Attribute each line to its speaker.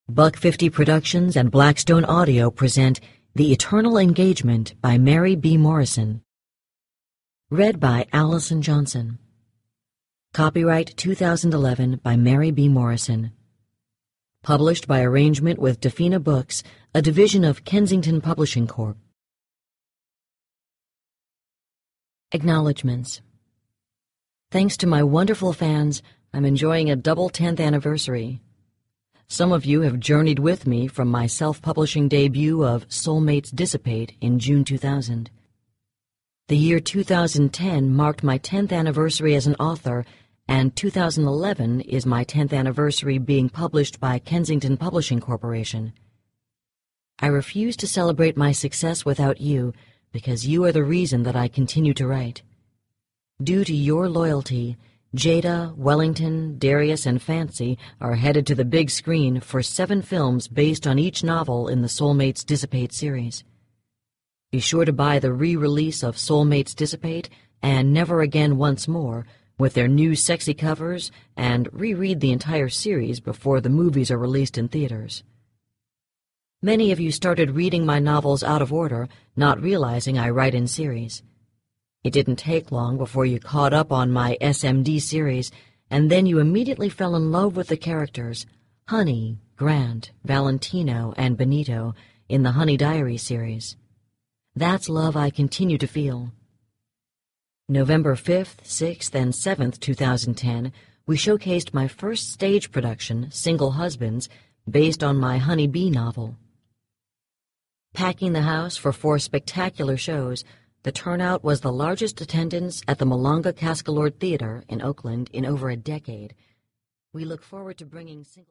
Speaker 1: Buck 50 Productions and Blackstone Audio present The Eternal Engagement by Mary B. Morrison. Read by Allison Johnson. Copyright 2011 by Mary B. Morrison. Published by arrangement with Defina Books, a division of Kensington Publishing Corp. Acknowledgements. Thanks to my wonderful fans, I'm enjoying a double 10th anniversary. Some of you have journeyed with me from my self-publishing debut of Soulmates Dissipate in June 2000. The year 2010 marked my 10th anniversary as an author, and 2011 is my 10th anniversary being published by Kensington Publishing Corporation. I refuse to celebrate my success without you, because you are the reason that I continue to write. Due to your loyalty, Jada, Wellington, Darius, and Fancy are headed to the big screen for 7 films based on each novel in the Soulmates Dissipate series. Be sure to buy the re-release of Soulmates Dissipate and Never Again Once More with their new sexy covers, and reread the entire series before the movies are released in theaters. Many of you started reading my novels out of order, not realizing I write in series. It didn't take long before you caught up on my SMD series, and then you immediately fell in love with the characters, Honey, Grant, Valentino, and Benito, in the Honey Diary series. That's love I continue to feel. November 5th, 6th, and 7th, 2010, we showcased my first stage production, Single Husbands, based on my Honey Bee novel. Packing the house for 4 spectacular shows, the turnout was the largest attendance at the Malanga Cascalord Theater in Oakland in over a decade. We look forward to bringing Single